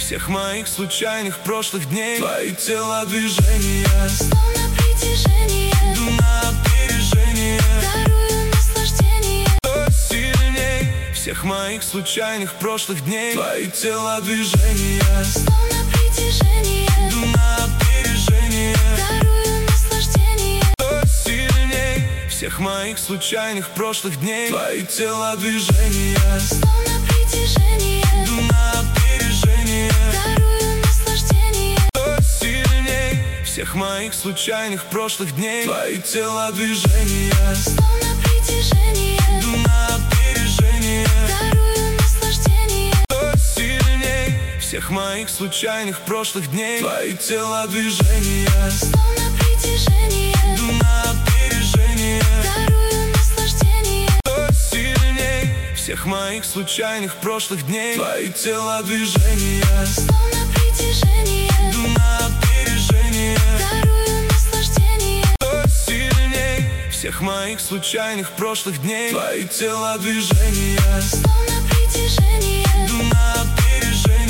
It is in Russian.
всех моих случайных прошлых дней. Твои телодвижения, словно притяжение, иду на опережение, дарую наслаждение. кто сильней всех моих случайных прошлых дней. Твои телодвижения, Словно притяжение, иду на опережение, дарую наслаждение. кто сильней всех моих случайных прошлых дней. Твои телодвижения, Словно притяжение, иду на опережение, дарую наслаждение. кто сильней всех моих случайных прошлых дней. Твои телодвижения, Словно притяжение, иду на опережение, дарую наслаждение. кто сильней всех моих случайных прошлых дней. Твои телодвижения, Словно притяжение, иду на опережение, дарую наслаждение. кто сильней всех моих случайных прошлых дней. Твои телодвижения, Словно притяжение, иду на опережение, дарую наслаждение. кто сильней всех моих случайных прошлых дней. Твои телодвижения, Словно притяжение, иду на